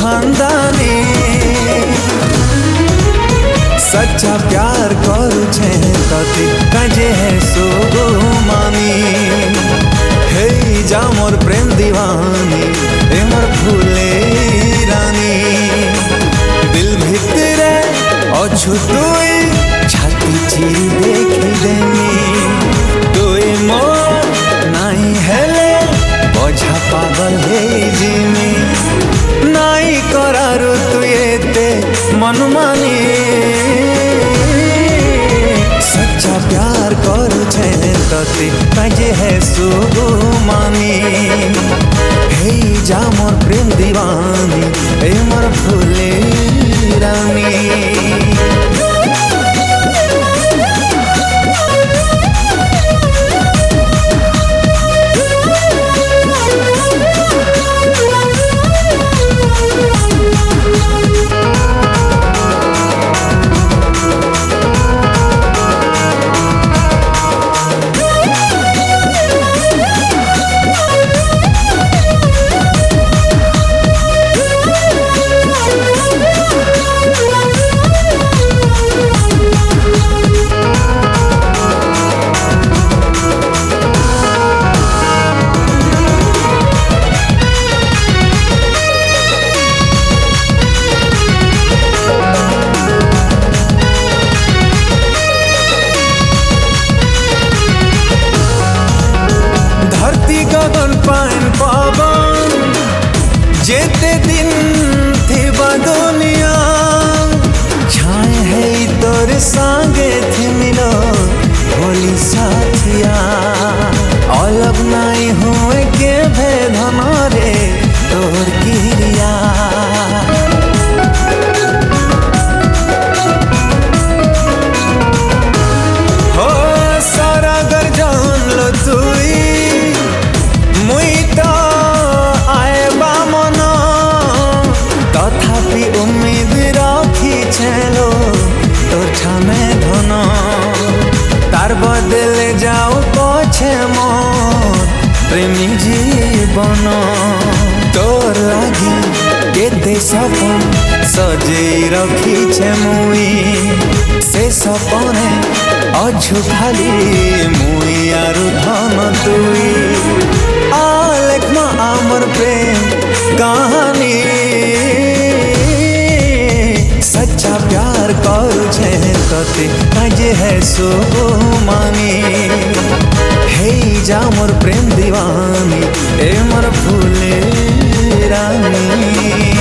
खानदानी सच्चा प्यार करू छे तते काजे है सो मानी हे जा मोर प्रेम दीवानी ए मोर फूले रानी दिल भितरे अछु तुई छाती चिरी देखी देनी तुई मोर नाई हेले बोझा पागल हे जिमी नाई करारु तुई एते मन मानी सच्चा प्यार करू छे तते काजे है सो मानी हे जा मोर प्रेम दीवानी ए मोर फूले रानी गगन पाइन पवन जेते दिन थी दुनिया छाए है तोर संगे थी मिलो भोली साथिया अलग नहीं हुए के भेदन रे तोर किरिया हो सारा घर जान लो तुई तथापि उम्मीद रखी छेलो तोर ठामे धन तार बदले जाओ पछे मोर प्रेमी जीवन तोर लागी केते सपन सजे रखी छे मुई से सपने अझु खाली मुई आरु धन तुई आलेख मा आमर प्रेम कहानी सच्चा प्यार करू छे तते काजे है सो मानी हे जा मोर प्रेम दीवानी ए मोर फूले रानी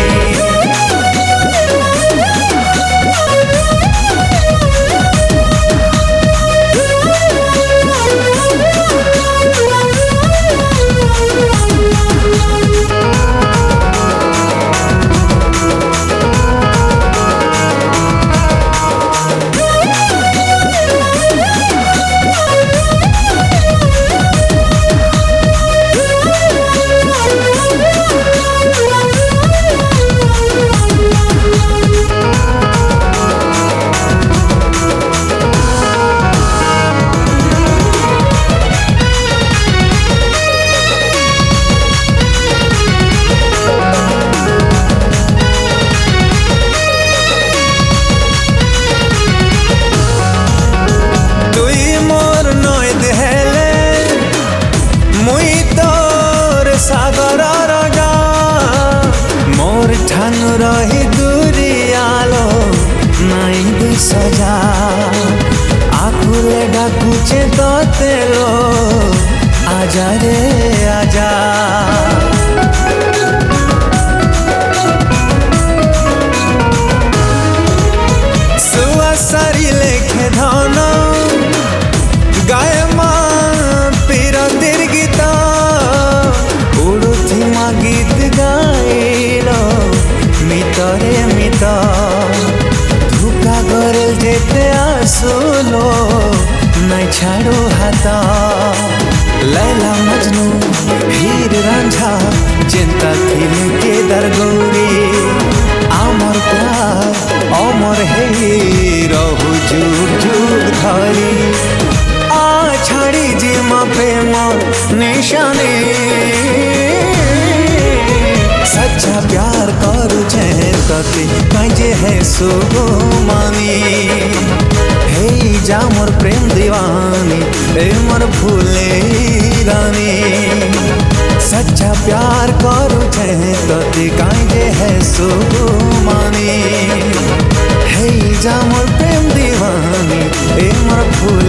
ठानु रही दूरी आलो नाई सजा आकुले डाकुचे तोते लो आजा रे आजा सुआ सारी लेखे धन गाय मां पीरा तिर गीता उड़ुथी मा गीत गाइलो मितरे मित धोखा करल जेते आसुलो नहीं छाड़ो हाथ लैला मजनू हीर रांझा चिंता थिल के दर गौरी आमर प्यार अमर हे रहु जुग जुग धरी आ छाड़ी जिमा प्रेम निशानी सच्चा प्यार करू छे जा मोर प्रेम दीवानी ए मोर फूले रानी सच्चा प्यार करू छे तो दिखाई जे है सुमानी हे जा मोर प्रेम दीवानी ए मोर फूले